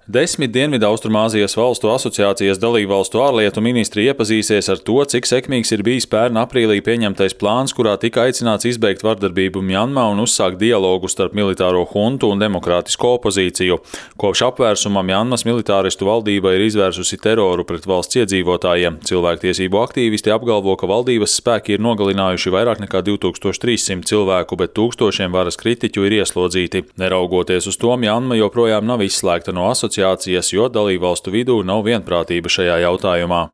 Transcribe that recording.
10 Dienvidaustrumāzijas valstu asociācijas dalībvalstu ārlietu ministri iepazīsies ar to, cik sekmīgs ir bijis pērn aprīlī pieņemtais plāns, kurā tika aicināts izbeigt vardarbību Mjanmā un uzsākt dialogu starp militāro huntu un demokrātisko opozīciju. Kopš apvērsuma Mjanmas militāristu valdība ir izvērsusi teroru pret valsts iedzīvotājiem. Cilvēktiesību aktīvisti apgalvo, ka valdības spēki ir nogalinājuši vairāk nekā 2300 cilvēku, bet tūkstošiem varas kritiķu ir ieslodzīti. Neraugoties uz to, Mjanma joprojām nav izslēgta no asociācijas, jo dalībvalstu vidū nav vienprātība šajā jautājumā.